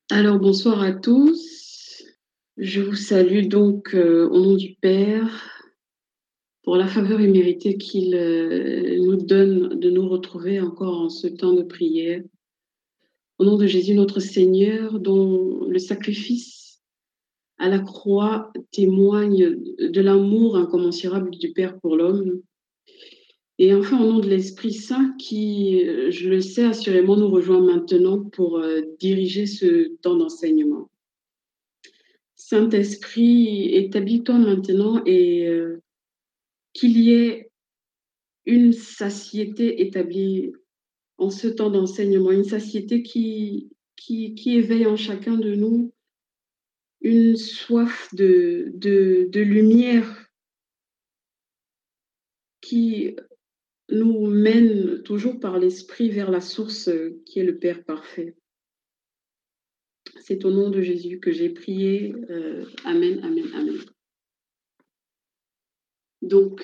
Alors, bonsoir à tous. Je vous salue donc au nom du Père pour la faveur imméritée qu'il nous donne de nous retrouver encore en ce temps de prière. Au nom de Jésus notre Seigneur, dont le sacrifice à la croix témoigne de l'amour incommensurable du Père pour l'homme. Et enfin, au nom de l'Esprit Saint qui, je le sais assurément, nous rejoint maintenant pour diriger ce temps d'enseignement. Saint-Esprit, établis-toi maintenant et qu'il y ait une satiété établie en ce temps d'enseignement, une satiété qui éveille en chacun de nous une soif de lumière qui nous mène toujours par l'Esprit vers la source qui est le Père parfait. C'est au nom de Jésus que j'ai prié. Amen, amen, amen. Donc,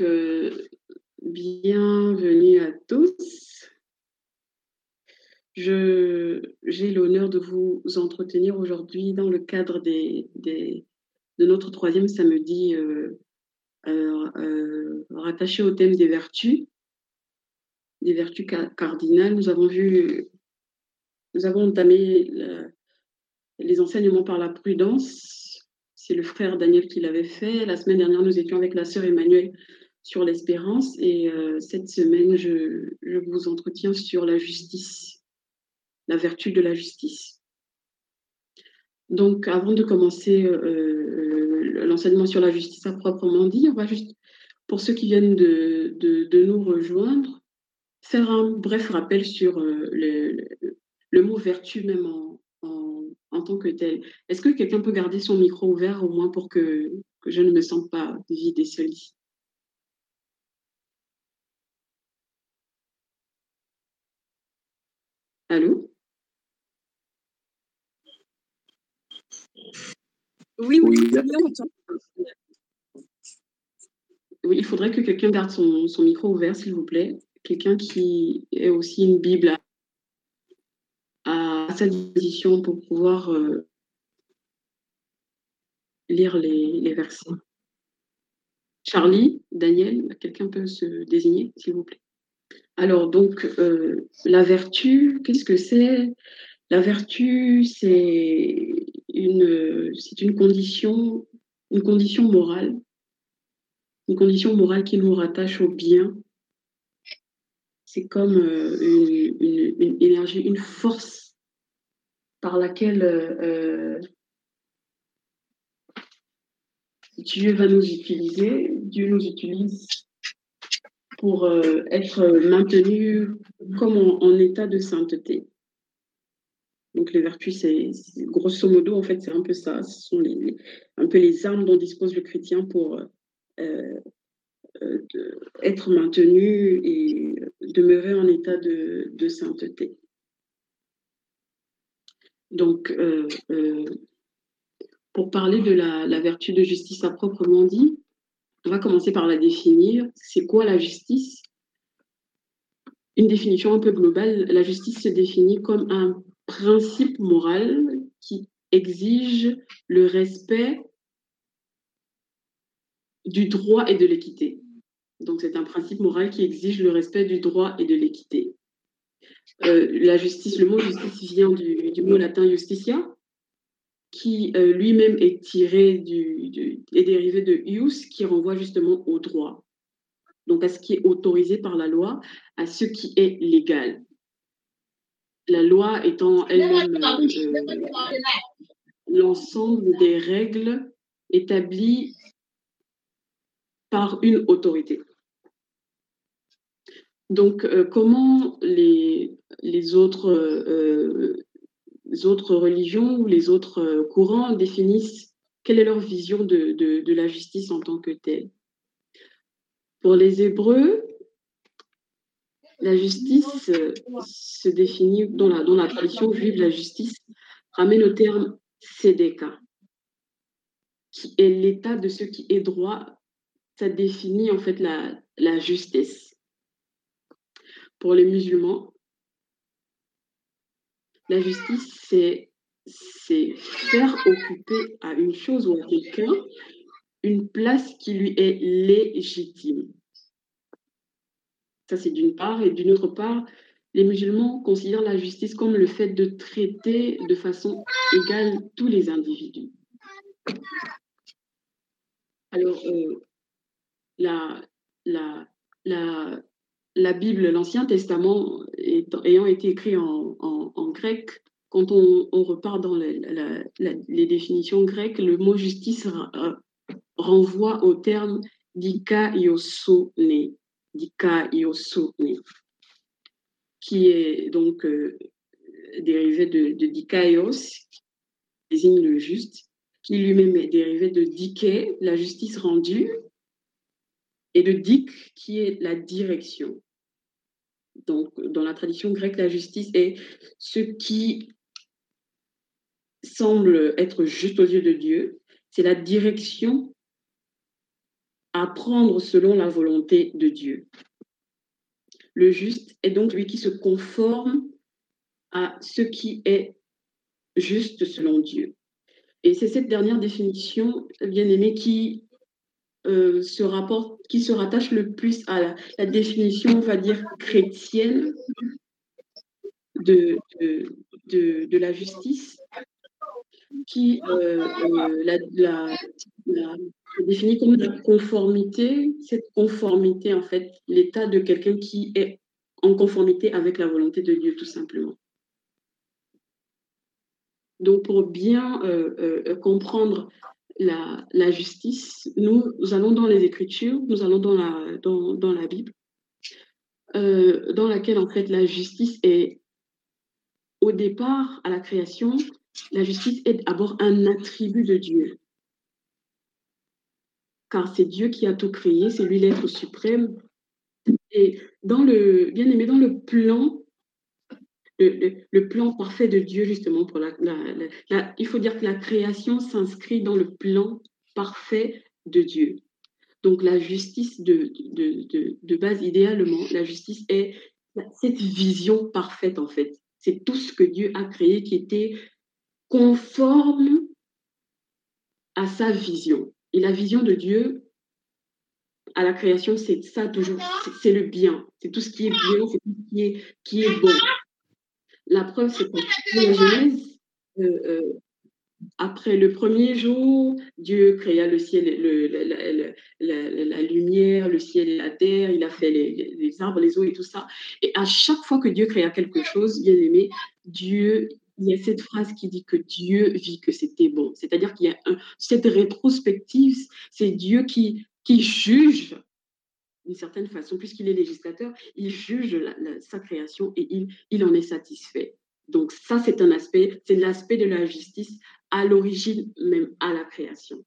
bienvenue à tous. J'ai l'honneur de vous entretenir aujourd'hui dans le cadre de notre troisième samedi rattaché au thème des vertus cardinales. Nous avons entamé les enseignements par la prudence. C'est le frère Daniel qui l'avait fait. La semaine dernière, nous étions avec la sœur Emmanuelle sur l'espérance et cette semaine, je vous entretiens sur la justice, la vertu de la justice. Donc, avant de commencer l'enseignement sur la justice à proprement dit, on va juste, pour ceux qui viennent de nous rejoindre, faire un bref rappel sur le mot vertu même en tant que tel. Est-ce que quelqu'un peut garder son micro ouvert au moins pour que je ne me sente pas vide et seule ici? Allô? Oui, très bien, Oui, il faudrait que quelqu'un garde son micro ouvert, s'il vous plaît. Quelqu'un qui ait aussi une Bible à sa disposition pour pouvoir lire les versets. Charlie, Daniel, quelqu'un peut se désigner, s'il vous plaît. Alors, donc, la vertu, qu'est-ce que c'est? La vertu, c'est une condition morale qui nous rattache au bien. C'est comme une énergie, une force par laquelle Dieu va nous utiliser. Dieu nous utilise pour être maintenu comme en état de sainteté. Donc les vertus, c'est grosso modo, en fait, c'est un peu ça. Ce sont un peu les armes dont dispose le chrétien pour être maintenu et demeurer en état de sainteté. Donc, pour parler de la vertu de justice à proprement dit, on va commencer par la définir. C'est quoi la justice? Une définition un peu globale, la justice se définit comme un principe moral qui exige le respect du droit et de l'équité. Donc, c'est un principe moral qui exige le respect du droit et de l'équité. La justice, le mot justice vient du mot latin justitia, qui lui-même est est dérivé de ius, qui renvoie justement au droit. Donc, à ce qui est autorisé par la loi, à ce qui est légal. La loi étant elle-même l'ensemble des règles établies par une autorité. Donc, comment les autres religions ou les autres courants définissent quelle est leur vision de la justice en tant que telle? Pour les Hébreux, la justice se définit, dans la tradition juive, la justice ramène au terme sédéka, qui est l'état de ce qui est droit. Ça définit en fait la justice. Pour les musulmans, la justice, c'est c'est faire occuper à une chose ou à quelqu'un une place qui lui est légitime. Ça, c'est d'une part. Et d'une autre part, les musulmans considèrent la justice comme le fait de traiter de façon égale tous les individus. Alors, la, la, la, la Bible, l'Ancien Testament ayant été écrit en grec, quand on repart dans les définitions grecques, le mot justice renvoie au terme dikaiosune, dikaiosune, qui est donc dérivé de dikaios, qui désigne le juste, qui lui-même est dérivé de dike, la justice rendue, et de dik, qui est la direction. Donc, dans la tradition grecque, la justice est ce qui semble être juste aux yeux de Dieu. C'est la direction à prendre selon la volonté de Dieu. Le juste est donc lui qui se conforme à ce qui est juste selon Dieu. Et c'est cette dernière définition, bien aimée, qui se rattache le plus à la définition, on va dire, chrétienne de la justice, qui la définit comme la conformité. Cette conformité, en fait, l'état de quelqu'un qui est en conformité avec la volonté de Dieu, tout simplement. Donc, pour bien comprendre la justice, nous allons dans les Écritures, nous allons dans la Bible, dans laquelle, en fait, la justice est, au départ, à la création, la justice est d'abord un attribut de Dieu. Car c'est Dieu qui a tout créé, c'est lui l'être suprême. Et bien aimé, dans le plan, le plan parfait de Dieu, justement, pour il faut dire que la création s'inscrit dans le plan parfait de Dieu. Donc la justice de base, idéalement, la justice est cette vision parfaite, en fait. C'est tout ce que Dieu a créé qui était conforme à sa vision. Et la vision de Dieu à la création, c'est ça toujours, c'est le bien. C'est tout ce qui est bien, c'est tout ce qui est bon. La preuve, c'est que dans la Genèse, après le premier jour, Dieu créa le ciel, la lumière, le ciel et la terre, il a fait les arbres, les eaux et tout ça. Et à chaque fois que Dieu créa quelque chose, bien aimé, il y a cette phrase qui dit que Dieu vit que c'était bon. C'est-à-dire qu'il y a cette rétrospective, c'est Dieu qui juge d'une certaine façon, puisqu'il est législateur, il juge sa création et il en est satisfait. Donc ça, c'est un aspect, c'est l'aspect de la justice à l'origine même à la création.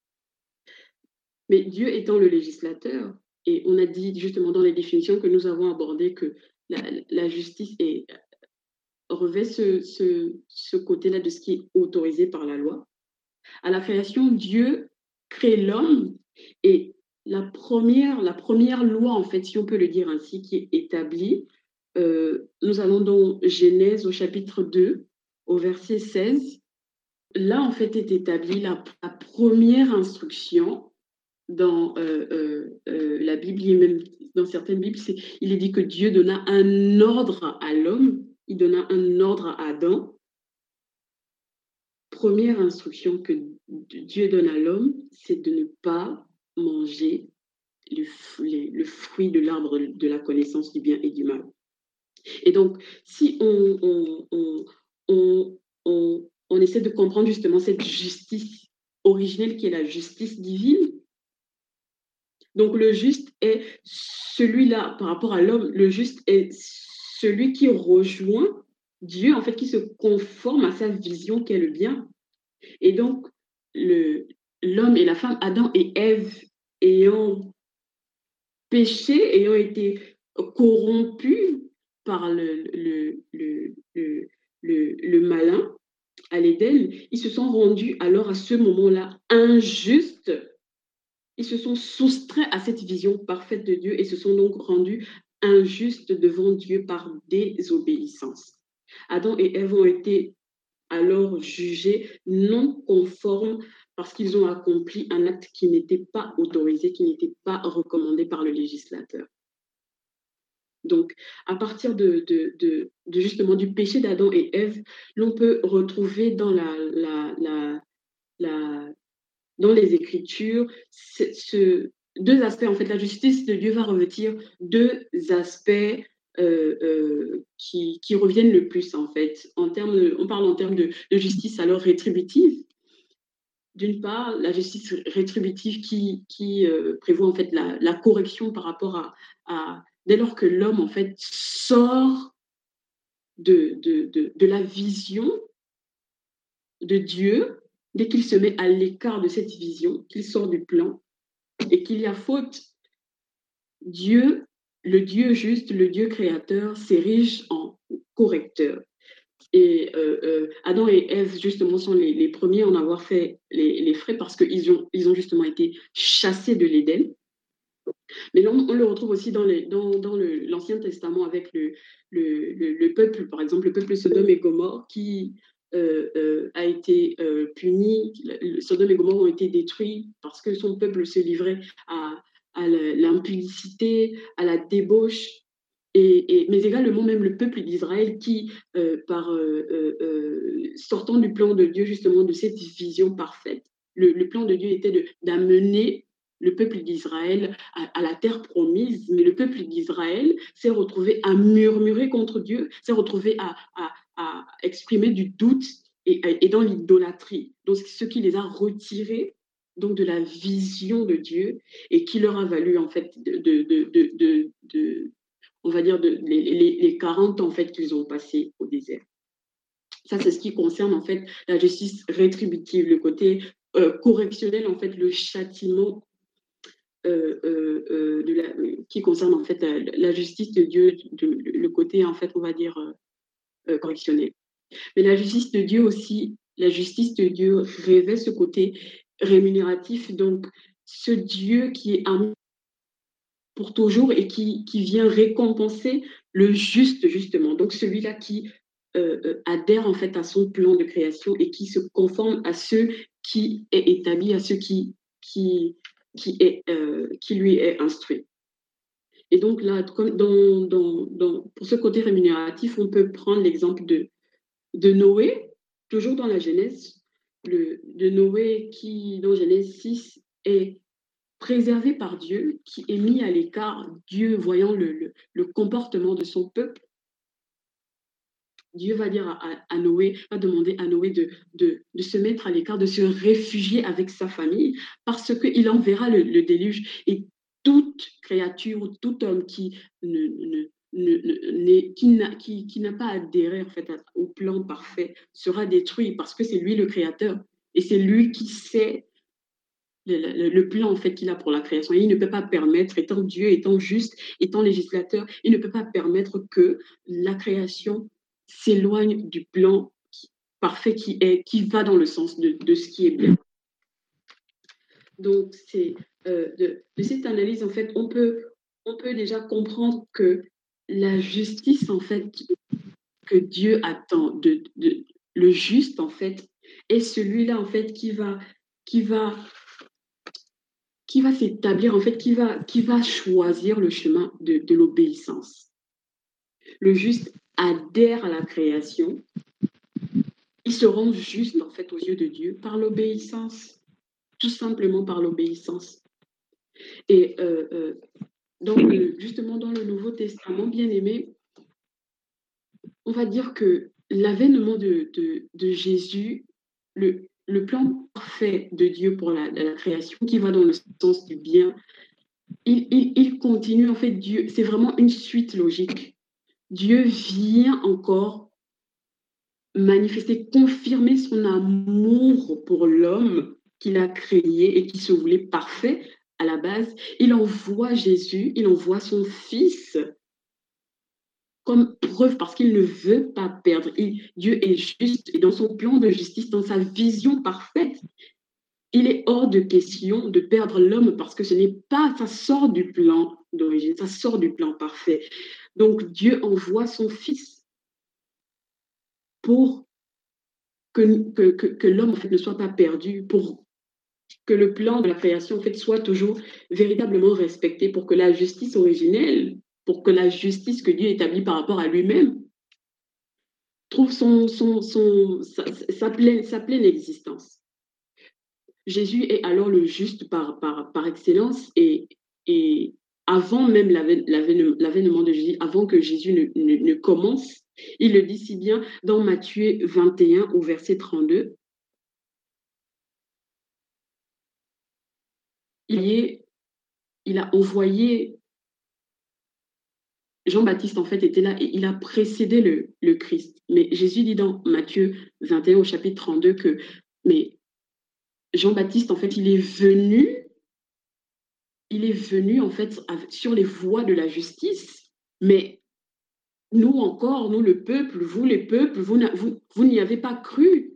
Mais Dieu étant le législateur, et on a dit justement dans les définitions que nous avons abordées que la justice revêt ce côté-là de ce qui est autorisé par la loi. À la création, Dieu crée l'homme et la première loi, en fait, si on peut le dire ainsi, qui est établie, nous allons dans Genèse au chapitre 2, au verset 16. Là, en fait, est établie la première instruction dans la Bible, et même dans certaines Bibles, il est dit que Dieu donna un ordre à l'homme, il donna un ordre à Adam. Première instruction que Dieu donne à l'homme, c'est de ne pas manger le fruit de l'arbre de la connaissance du bien et du mal. Et donc, si on essaie de comprendre justement cette justice originelle qui est la justice divine, donc le juste est celui-là par rapport à l'homme, le juste est celui qui rejoint Dieu, en fait, qui se conforme à sa vision qui est le bien. Et donc, l'homme et la femme, Adam et Ève, ayant péché, ayant été corrompus par le malin à l'Éden, ils se sont rendus alors à ce moment-là injustes. Ils se sont soustraits à cette vision parfaite de Dieu et se sont donc rendus injustes devant Dieu par désobéissance. Adam et Ève ont été alors jugés non conformes parce qu'ils ont accompli un acte qui n'était pas autorisé, qui n'était pas recommandé par le législateur. Donc, à partir justement du péché d'Adam et Ève, l'on peut retrouver dans les Écritures deux aspects. En fait, la justice de Dieu va revêtir deux aspects qui reviennent le plus, en fait. On parle en termes de justice alors rétributive. D'une part, la justice rétributive qui prévoit en fait la correction par rapport dès lors que l'homme en fait sort de la vision de Dieu, dès qu'il se met à l'écart de cette vision, qu'il sort du plan et qu'il y a faute, Dieu, le Dieu juste, le Dieu créateur, s'érige en correcteur. Et Adam et Ève, justement, sont les premiers à en avoir fait les frais parce qu'ils ont justement été chassés de l'Éden. Mais là, on le retrouve aussi dans l'Ancien Testament avec le peuple, par exemple, le peuple Sodome et Gomorrhe qui a été puni. Sodome et Gomorrhe ont été détruits parce que son peuple se livrait à l'impudicité, à la débauche. Mais également même le peuple d'Israël qui, sortant du plan de Dieu, justement, de cette vision parfaite, le plan de Dieu était d'amener le peuple d'Israël à la terre promise, mais le peuple d'Israël s'est retrouvé à murmurer contre Dieu, s'est retrouvé à exprimer du doute et dans l'idolâtrie. Donc, ce qui les a retirés donc de la vision de Dieu et qui leur a valu en fait on va dire les 40 en fait qu'ils ont passés au désert. Ça, c'est ce qui concerne en fait la justice rétributive, le côté correctionnel, en fait, le châtiment qui concerne en fait la justice de Dieu, le côté en fait, on va dire correctionnel. Mais la justice de Dieu aussi, la justice de Dieu révèle ce côté rémunératif, donc ce Dieu qui est amour pour toujours et qui vient récompenser le juste, justement. Donc celui-là qui adhère en fait à son plan de création et qui se conforme à ce qui est établi, à ce qui lui est instruit. Et donc là, comme pour ce côté rémunératif, on peut prendre l'exemple de Noé, toujours dans la Genèse, de Noé qui, dans Genèse 6, est préservé par Dieu, qui est mis à l'écart, Dieu voyant le comportement de son peuple. Dieu va dire à Noé, va demander à Noé de se mettre à l'écart, de se réfugier avec sa famille, parce qu'il enverra le déluge. Et toute créature ou tout homme qui n'a pas adhéré en fait, au plan parfait sera détruit parce que c'est lui le créateur. Et c'est lui qui sait le plan en fait qu'il a pour la création. Et il ne peut pas permettre, étant Dieu, étant juste, étant législateur, il ne peut pas permettre que la création s'éloigne du plan parfait qui va dans le sens de ce qui est bien. Donc, c'est de cette analyse, en fait, on peut déjà comprendre que la justice, en fait, que Dieu attend, le juste, en fait, est celui-là, en fait, qui va s'établir, en fait, qui va choisir le chemin de l'obéissance. Le juste adhère à la création. Il se rend juste, en fait, aux yeux de Dieu par l'obéissance, tout simplement par l'obéissance. Et justement, dans le Nouveau Testament, bien aimé, on va dire que l'avènement de Jésus, le plan parfait de Dieu pour la création, qui va dans le sens du bien, il continue, en fait, Dieu, c'est vraiment une suite logique. Dieu vient encore manifester, confirmer son amour pour l'homme qu'il a créé et qui se voulait parfait à la base. Il envoie Jésus, il envoie son Fils comme preuve parce qu'il ne veut pas perdre. Dieu est juste et dans son plan de justice, dans sa vision parfaite, il est hors de question de perdre l'homme parce que ça sort du plan d'origine, ça sort du plan parfait. Donc Dieu envoie son Fils pour que l'homme en fait, ne soit pas perdu, pour que le plan de la création en fait, soit toujours véritablement respecté, pour que la justice originelle, pour que la justice que Dieu établit par rapport à lui-même trouve sa pleine existence. Jésus est alors le juste par excellence, et avant même l'avènement de Jésus, avant que Jésus ne commence, il le dit si bien dans Matthieu 21 au verset 32. Il a envoyé, Jean-Baptiste en fait était là et il a précédé le Christ. Mais Jésus dit dans Matthieu 21 au chapitre 32 que mais Jean-Baptiste en fait il est venu en fait sur les voies de la justice, mais nous encore, nous le peuple, vous les peuples, vous n'y avez pas cru.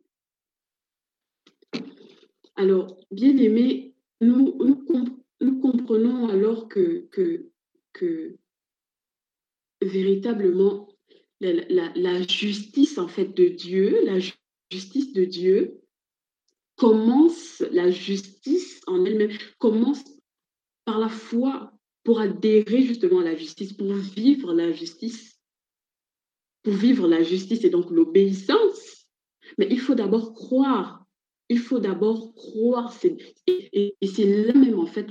Alors, bien aimés, nous comprenons alors que véritablement la justice en fait de Dieu, la justice de Dieu commence, la justice en elle-même commence par la foi, pour adhérer justement à la justice, pour vivre la justice et donc l'obéissance. Mais il faut d'abord croire. Il faut d'abord croire. Et c'est là même en fait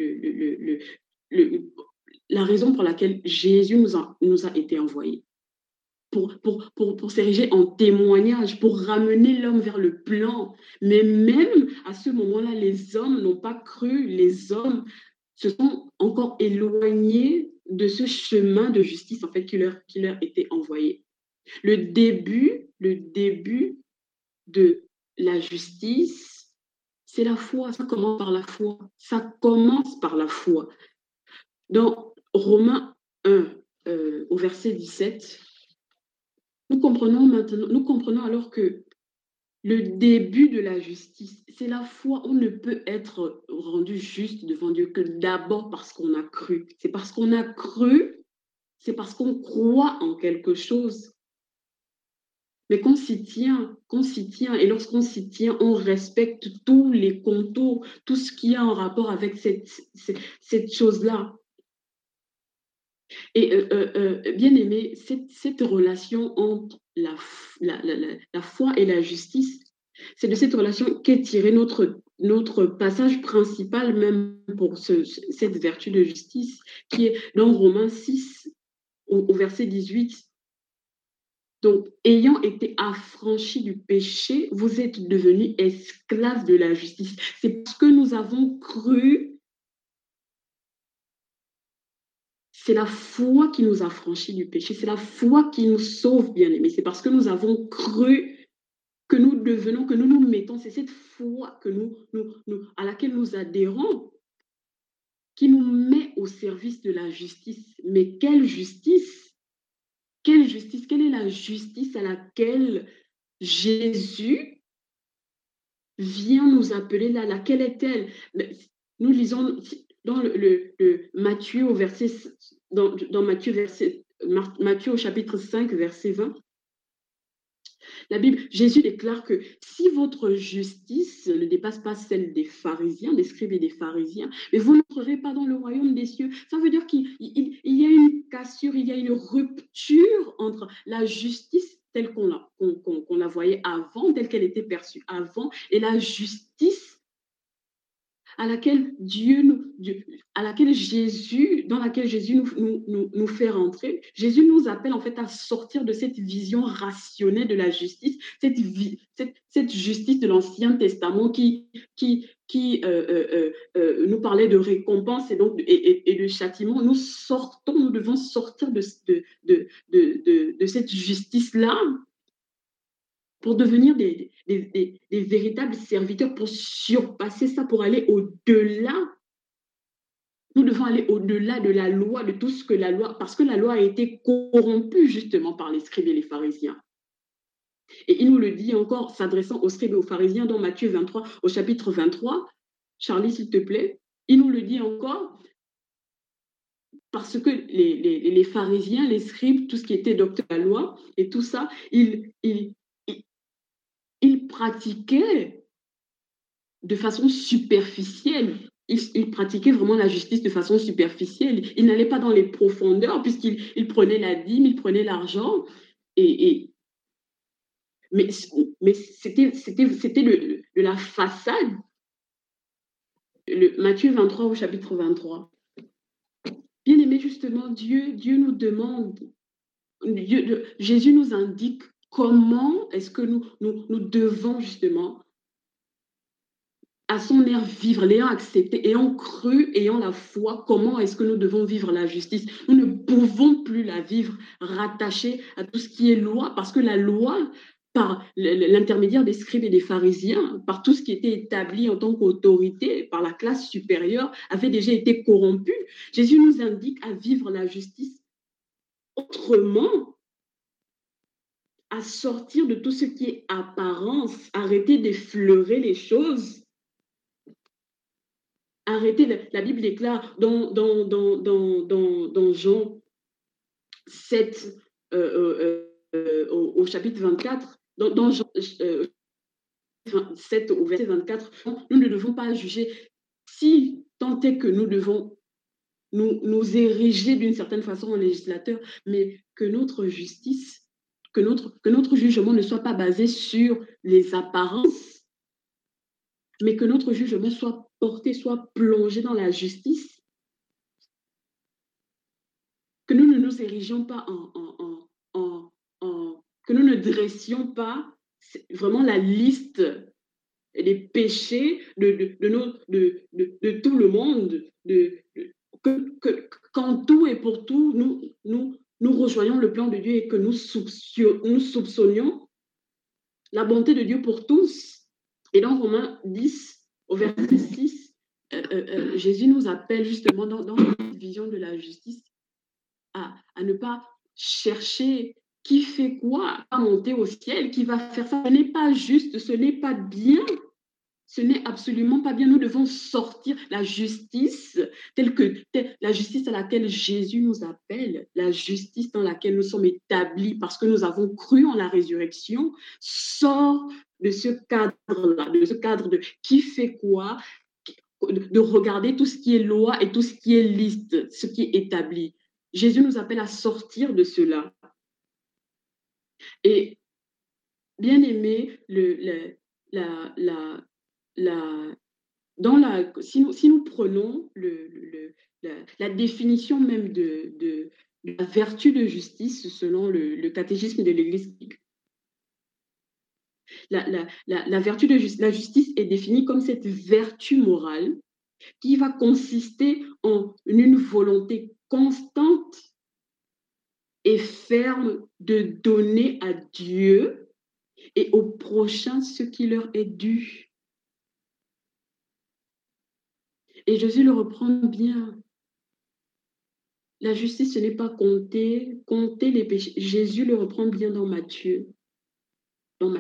la raison pour laquelle Jésus nous a été envoyé. Pour s'ériger en témoignage, pour ramener l'homme vers le plan. Mais même à ce moment-là, les hommes n'ont pas cru, les hommes se sont encore éloignés de ce chemin de justice en fait qui leur était envoyé. Le début de la justice, c'est la foi. Ça commence par la foi. Ça commence par la foi. Dans Romains 1, au verset 17, nous comprenons alors que le début de la justice, c'est la foi. On ne peut être rendu juste devant Dieu que d'abord parce qu'on a cru. C'est parce qu'on a cru, c'est parce qu'on croit en quelque chose. Mais qu'on s'y tient, et lorsqu'on s'y tient, on respecte tous les contours, tout ce qui a en rapport avec cette chose-là. Et bien aimé, cette relation entre la foi et la justice, c'est de cette relation qu'est tiré notre passage principal même pour cette vertu de justice, qui est dans Romains 6, au verset 18. Donc, ayant été affranchis du péché, vous êtes devenus esclaves de la justice. C'est parce que nous avons cru. C'est la foi qui nous a franchis du péché. C'est la foi qui nous sauve, bien-aimés. C'est parce que nous avons cru que nous devenons, que nous nous mettons. C'est cette foi à laquelle nous adhérons qui nous met au service de la justice. Mais quelle justice? Quelle justice? Quelle est la justice à laquelle Jésus vient nous appeler là? Laquelle est-elle? Nous lisons dans le Matthieu au verset, dans Matthieu au chapitre 5, verset 20. La Bible, Jésus déclare que si votre justice ne dépasse pas celle des pharisiens, des scribes et des pharisiens, mais vous n'entrerez pas dans le royaume des cieux. Ça veut dire qu'il y a une cassure, il y a une rupture entre la justice telle qu'on la voyait avant, telle qu'elle était perçue avant, et la justice dans laquelle Jésus nous fait rentrer. Jésus nous appelle en fait à sortir de cette vision rationnelle de la justice, cette justice de l'Ancien Testament qui nous parlait de récompense et de châtiment. Nous devons sortir de cette justice-là pour devenir des véritables serviteurs, pour surpasser ça, pour aller au-delà. Nous devons aller au-delà de la loi, de tout ce que la loi, parce que la loi a été corrompue justement par les scribes et les pharisiens. Et il nous le dit encore, s'adressant aux scribes et aux pharisiens dans Matthieu 23, au chapitre 23. Charlie, s'il te plaît, il nous le dit encore, parce que les pharisiens, les scribes, tout ce qui était docteur de la loi et tout ça, ils il pratiquait de façon superficielle. Il pratiquait vraiment la justice de façon superficielle. Il n'allait pas dans les profondeurs puisqu'il prenait la dîme, il prenait l'argent. Et, mais c'était de la façade. Matthieu 23 au chapitre 23. Bien aimé, justement, Dieu nous demande, Jésus nous indique comment est-ce que nous devons justement à son air vivre, l'ayant accepté, ayant cru, ayant la foi, comment est-ce que nous devons vivre la justice? Nous ne pouvons plus la vivre rattachée à tout ce qui est loi, parce que la loi, par l'intermédiaire des scribes et des pharisiens, par tout ce qui était établi en tant qu'autorité, par la classe supérieure, avait déjà été corrompu. Jésus nous indique à vivre la justice autrement, à sortir de tout ce qui est apparence, arrêter d'effleurer les choses. Arrêtez, la Bible déclare dans Jean 7, au chapitre 24, dans Jean 7 au verset 24, nous ne devons pas juger si tant est que nous devons nous ériger d'une certaine façon en législateur, mais que notre justice, que notre jugement ne soit pas basé sur les apparences, mais que notre jugement soit porté, soit plongé dans la justice, que nous ne nous érigions pas que nous ne dressions pas vraiment la liste des péchés de tout le monde, qu'en tout et pour tout, nous rejoignons le plan de Dieu et que nous soupçonnions la bonté de Dieu pour tous. Et dans Romains 10, au verset 6, Jésus nous appelle justement dans cette vision de la justice à ne pas chercher qui fait quoi, à monter au ciel, qui va faire ça. Ce n'est pas juste, ce n'est pas bien. Ce n'est absolument pas bien. Nous devons sortir la justice la justice à laquelle Jésus nous appelle, la justice dans laquelle nous sommes établis parce que nous avons cru en la résurrection, sort de ce cadre-là, de ce cadre de qui fait quoi, de regarder tout ce qui est loi et tout ce qui est liste, ce qui est établi. Jésus nous appelle à sortir de cela. Et bien aimé, si nous prenons la définition même de la vertu de justice selon le catéchisme de l'Église, la vertu de la justice est définie comme cette vertu morale qui va consister en une volonté constante et ferme de donner à Dieu et aux prochains ce qui leur est dû. Et Jésus le reprend bien. La justice, ce n'est pas compter les péchés. Jésus le reprend bien dans Matthieu. Dans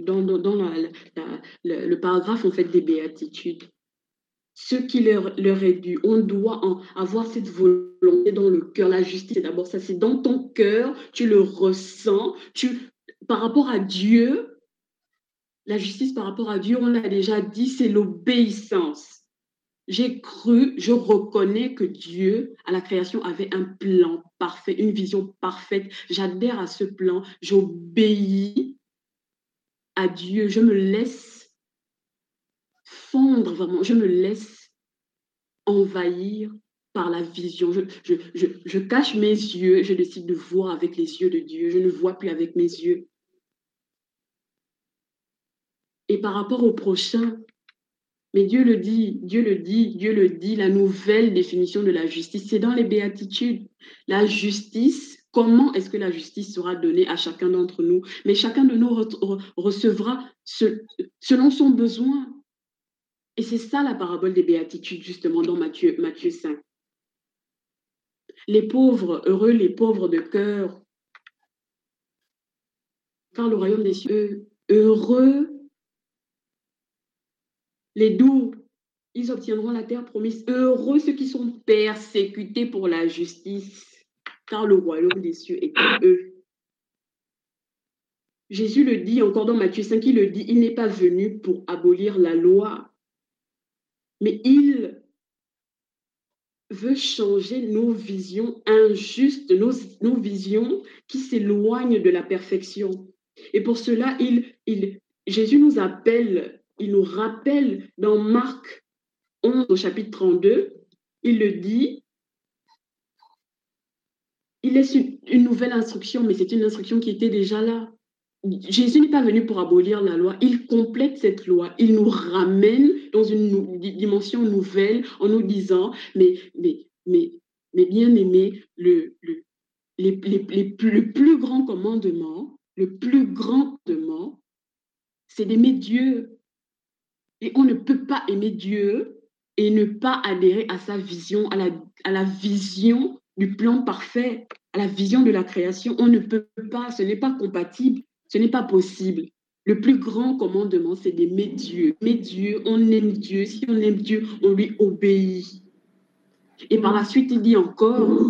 le paragraphe en fait des béatitudes. Ce qui leur est dû. On doit avoir cette volonté dans le cœur. La justice, c'est d'abord ça, c'est dans ton cœur, tu le ressens. Par rapport à Dieu, la justice par rapport à Dieu, on l'a déjà dit, c'est l'obéissance. J'ai cru, je reconnais que Dieu, à la création, avait un plan parfait, une vision parfaite. J'adhère à ce plan, j'obéis à Dieu, je me laisse fondre vraiment, je me laisse envahir par la vision. Je cache mes yeux, je décide de voir avec les yeux de Dieu, je ne vois plus avec mes yeux. Et par rapport au prochain, mais Dieu le dit, la nouvelle définition de la justice, c'est dans les béatitudes. La justice, comment est-ce que la justice sera donnée à chacun d'entre nous? Mais chacun de nous recevra selon son besoin. Et c'est ça la parabole des béatitudes, justement, dans Matthieu 5. Les pauvres, heureux les pauvres de cœur, car le royaume des cieux, heureux les doux, ils obtiendront la terre promise. Heureux ceux qui sont persécutés pour la justice, car le royaume des cieux est à eux. Jésus le dit encore dans Matthieu 5, il le dit, il n'est pas venu pour abolir la loi, mais il veut changer nos visions injustes, nos visions qui s'éloignent de la perfection. Et pour cela, Jésus nous appelle, il nous rappelle dans Marc 11 au chapitre 32, il le dit, il laisse une nouvelle instruction, mais c'est une instruction qui était déjà là. Jésus n'est pas venu pour abolir la loi, il complète cette loi, il nous ramène dans une dimension nouvelle en nous disant, mais bien aimé, le plus grand commandement, c'est d'aimer Dieu. Et on ne peut pas aimer Dieu et ne pas adhérer à sa vision, à la vision du plan parfait, à la vision de la création. On ne peut pas, ce n'est pas compatible, ce n'est pas possible. Le plus grand commandement, c'est d'aimer Dieu. Aimer Dieu, on aime Dieu. Si on aime Dieu, on lui obéit. Et par la suite, il dit encore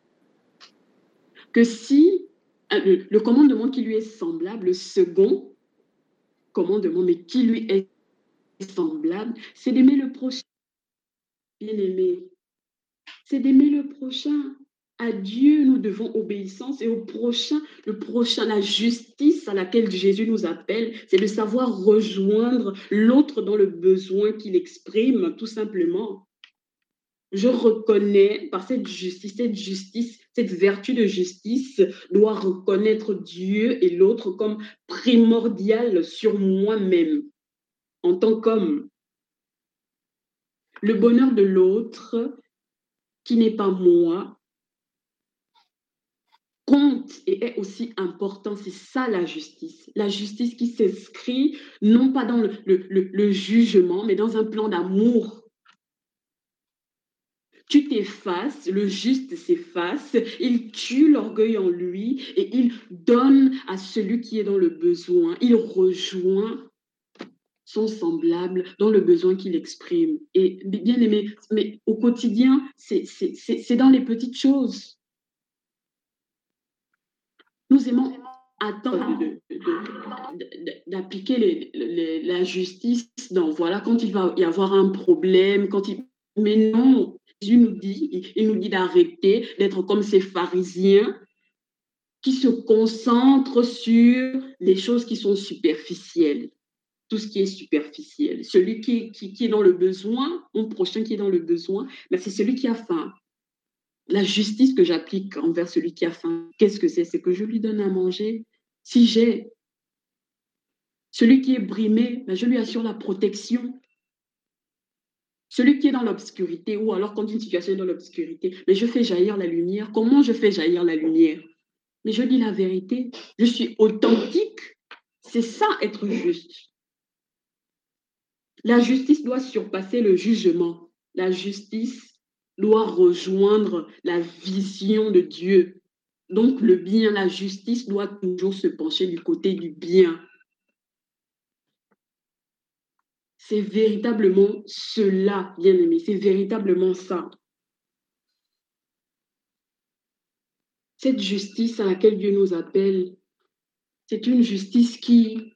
que si le commandement qui lui est semblable, le second commandement, mais qui lui est semblable, c'est d'aimer le prochain. Bien-aimé, c'est d'aimer le prochain. À Dieu, nous devons obéissance et au prochain, la justice à laquelle Jésus nous appelle, c'est de savoir rejoindre l'autre dans le besoin qu'il exprime, tout simplement. Je reconnais par cette justice, cette vertu de justice doit reconnaître Dieu et l'autre comme primordial sur moi-même en tant qu'homme. Le bonheur de l'autre, qui n'est pas moi, compte et est aussi important. C'est ça la justice. La justice qui s'inscrit non pas dans le jugement, mais dans un plan d'amour. Tu t'effaces, le juste s'efface, il tue l'orgueil en lui et il donne à celui qui est dans le besoin. Il rejoint son semblable dans le besoin qu'il exprime. Et bien aimé, mais au quotidien, c'est dans les petites choses. Nous aimons attendre d'appliquer la justice dans, voilà, quand il va y avoir un problème, mais non, Jésus il nous dit d'arrêter d'être comme ces pharisiens qui se concentrent sur les choses qui sont superficielles. Tout ce qui est superficiel. Celui qui est dans le besoin, mon prochain qui est dans le besoin, ben c'est celui qui a faim. La justice que j'applique envers celui qui a faim, qu'est-ce que c'est? C'est que je lui donne à manger. Si j'ai celui qui est brimé, ben je lui assure la protection. Celui qui est dans l'obscurité, ou alors quand une situation est dans l'obscurité, mais je fais jaillir la lumière. Comment je fais jaillir la lumière? Mais je dis la vérité. Je suis authentique. C'est ça, être juste. La justice doit surpasser le jugement. La justice doit rejoindre la vision de Dieu. Donc le bien, la justice doit toujours se pencher du côté du bien. C'est véritablement cela, bien-aimé, c'est véritablement ça. Cette justice à laquelle Dieu nous appelle, c'est une justice qui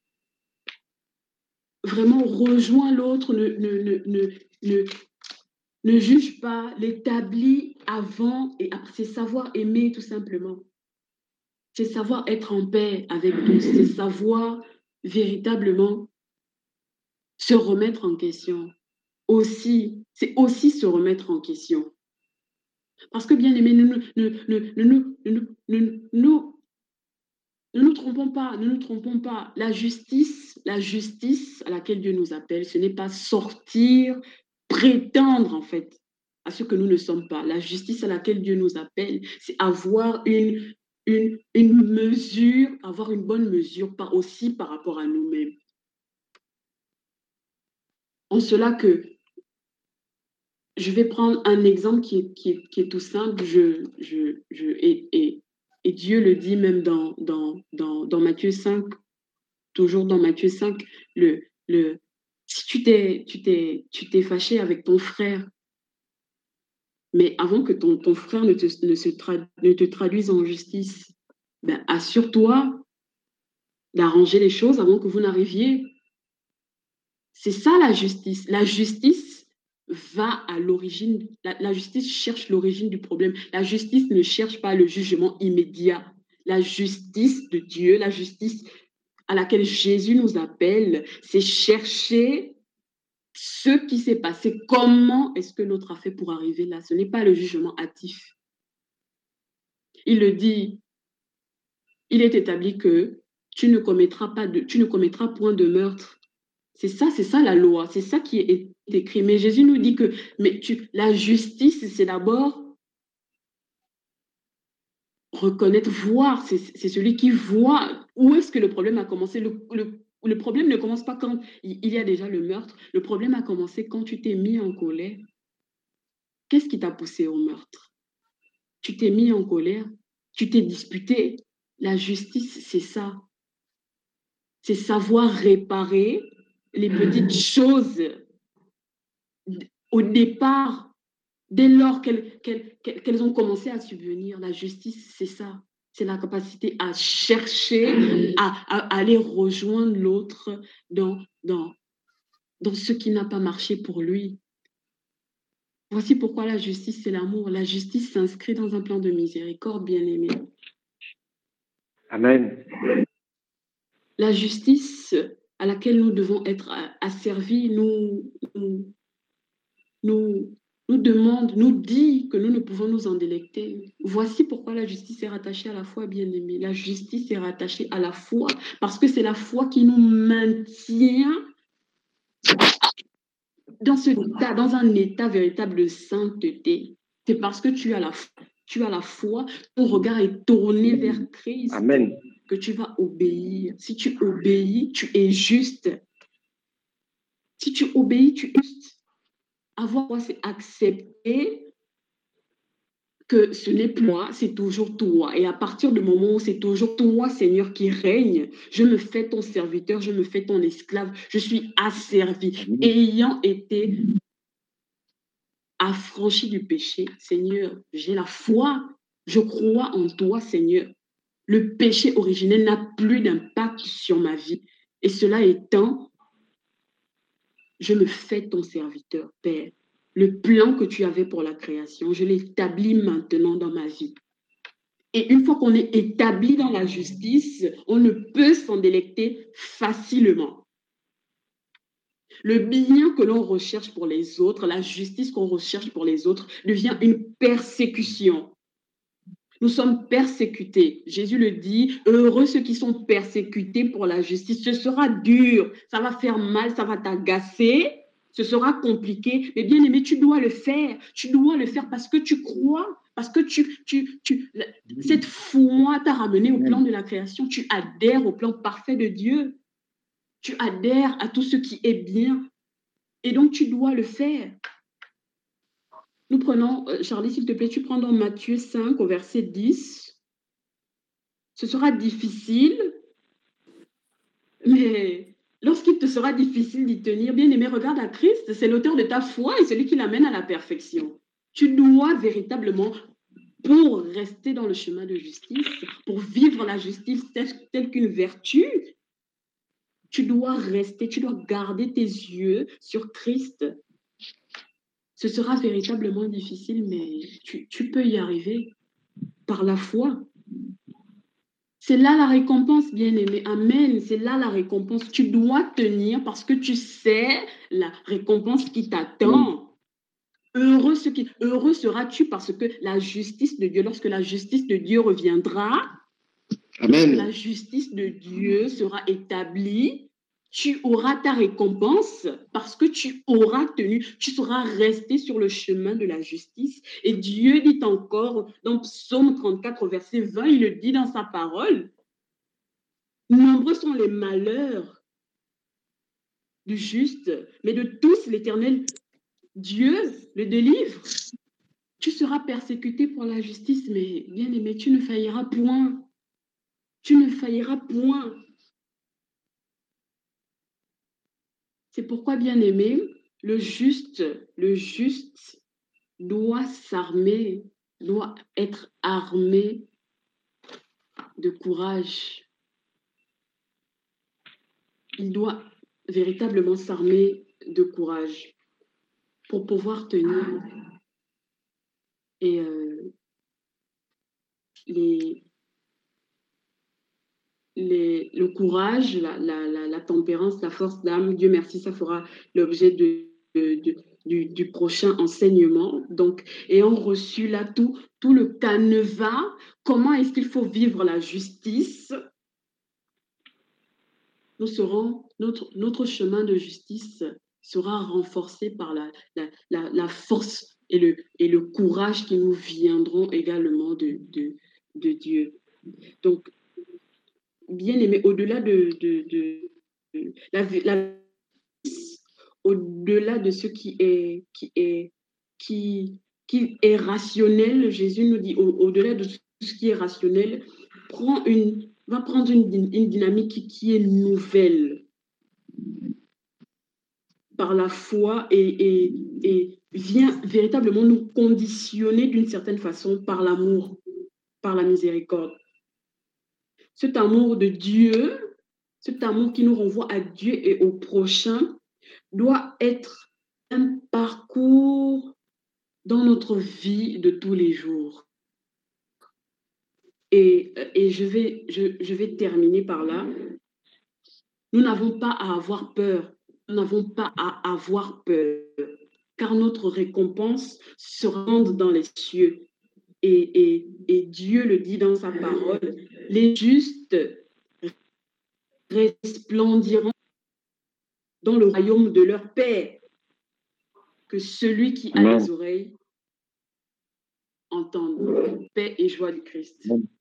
vraiment rejoint l'autre, ne juge pas, l'établit avant et après. C'est savoir aimer tout simplement. C'est savoir être en paix avec tous. C'est savoir véritablement se remettre en question. C'est aussi se remettre en question. Parce que bien aimé, ne nous trompons pas, ne nous trompons pas. La justice à laquelle Dieu nous appelle, ce n'est pas sortir, prétendre en fait à ce que nous ne sommes pas. La justice à laquelle Dieu nous appelle, c'est avoir une mesure, avoir une bonne mesure, aussi par rapport à nous-mêmes. En cela que je vais prendre un exemple qui est tout simple, et Dieu le dit même dans Matthieu 5, toujours dans Matthieu 5, si tu t'es fâché avec ton frère, mais avant que ton frère ne te traduise en justice, ben assure-toi d'arranger les choses avant que vous n'arriviez. C'est ça la justice. La justice va à l'origine, la justice cherche l'origine du problème. La justice ne cherche pas le jugement immédiat. La justice de Dieu, la justice à laquelle Jésus nous appelle, c'est chercher ce qui s'est passé. Comment est-ce que l'autre a fait pour arriver là? Ce n'est pas le jugement hâtif. Il le dit, il est établi que tu ne commettras point de meurtre. C'est ça la loi, c'est ça qui est écrit. Mais Jésus nous dit que la justice, c'est d'abord reconnaître, voir. C'est celui qui voit où est-ce que le problème a commencé. Le problème ne commence pas quand il y a déjà le meurtre. Le problème a commencé quand tu t'es mis en colère. Qu'est-ce qui t'a poussé au meurtre? Tu t'es mis en colère, tu t'es disputé. La justice, c'est ça. C'est savoir réparer les petites choses au départ, dès lors qu'elles ont commencé à subvenir. La justice, c'est ça. C'est la capacité à chercher, à aller rejoindre l'autre dans ce qui n'a pas marché pour lui. Voici pourquoi la justice, c'est l'amour. La justice s'inscrit dans un plan de miséricorde, bien-aimé. Amen. La justice à laquelle nous devons être asservis nous demande, nous dit que nous ne pouvons nous en délecter. Voici pourquoi la justice est rattachée à la foi, bien-aimé. La justice est rattachée à la foi parce que c'est la foi qui nous maintient dans un état véritable de sainteté. C'est parce que tu as la foi, ton regard est tourné vers Christ. Amen. Que tu vas obéir. Si tu obéis, tu es juste. Si tu obéis, tu es juste. Avoir foi, c'est accepter que ce n'est plus moi, c'est toujours toi. Et à partir du moment où c'est toujours toi, Seigneur, qui règne, je me fais ton serviteur, je me fais ton esclave, je suis asservi. Ayant été affranchi du péché, Seigneur, j'ai la foi, je crois en toi, Seigneur. Le péché originel n'a plus d'impact sur ma vie. Et cela étant, je me fais ton serviteur, Père. Le plan que tu avais pour la création, je l'établis maintenant dans ma vie. Et une fois qu'on est établi dans la justice, on ne peut s'en délecter facilement. Le bien que l'on recherche pour les autres, la justice qu'on recherche pour les autres, devient une persécution. Nous sommes persécutés. Jésus le dit, heureux ceux qui sont persécutés pour la justice. Ce sera dur, ça va faire mal, ça va t'agacer, ce sera compliqué. Mais bien aimé, tu dois le faire. Tu dois le faire parce que tu crois, parce que cette foi t'a ramené au plan de la création. Tu adhères au plan parfait de Dieu. Tu adhères à tout ce qui est bien. Et donc, tu dois le faire. Nous prenons, Charlie, s'il te plaît, tu prends dans Matthieu 5 au verset 10. Ce sera difficile, mais lorsqu'il te sera difficile d'y tenir, bien aimé, regarde à Christ, c'est l'auteur de ta foi et celui qui l'amène à la perfection. Tu dois véritablement, pour rester dans le chemin de justice, pour vivre la justice telle qu'une vertu, tu dois rester, tu dois garder tes yeux sur Christ. Ce sera véritablement difficile, mais tu peux y arriver par la foi. C'est là la récompense, bien-aimé. Amen. C'est là la récompense. Tu dois tenir parce que tu sais la récompense qui t'attend. Heureux seras-tu parce que la justice de Dieu, lorsque la justice de Dieu reviendra, Amen. La justice de Dieu sera établie, tu auras ta récompense parce que tu auras tenu, tu seras resté sur le chemin de la justice. Et Dieu dit encore dans Psaume 34, verset 20, il le dit dans sa parole, nombreux sont les malheurs du juste, mais de tous l'Éternel, Dieu le délivre. Tu seras persécuté pour la justice, mais bien aimé, tu ne failliras point. Tu ne failliras point. C'est pourquoi, bien aimé, le juste doit s'armer, doit être armé de courage. il doit véritablement s'armer de courage pour pouvoir tenir. Et les, le courage, la tempérance, la force d'âme, Dieu merci, ça fera l'objet du prochain enseignement. Donc, ayant reçu là tout le canevas, comment est-ce qu'il faut vivre la justice, notre chemin de justice sera renforcé par la force et le courage qui nous viendront également de Dieu. Donc, bien aimé, au-delà la au-delà de ce qui est rationnel, Jésus nous dit, au-delà de tout ce qui est rationnel, va prendre une dynamique qui est nouvelle par la foi et vient véritablement nous conditionner d'une certaine façon par l'amour, par la miséricorde. Cet amour de Dieu, cet amour qui nous renvoie à Dieu et au prochain, doit être un parcours dans notre vie de tous les jours. Et je vais terminer par là. Nous n'avons pas à avoir peur. Nous n'avons pas à avoir peur, car notre récompense se rend dans les cieux. Et Dieu le dit dans sa parole, les justes resplendiront dans le royaume de leur Père. Que celui qui a des oreilles entende. Paix et joie du Christ.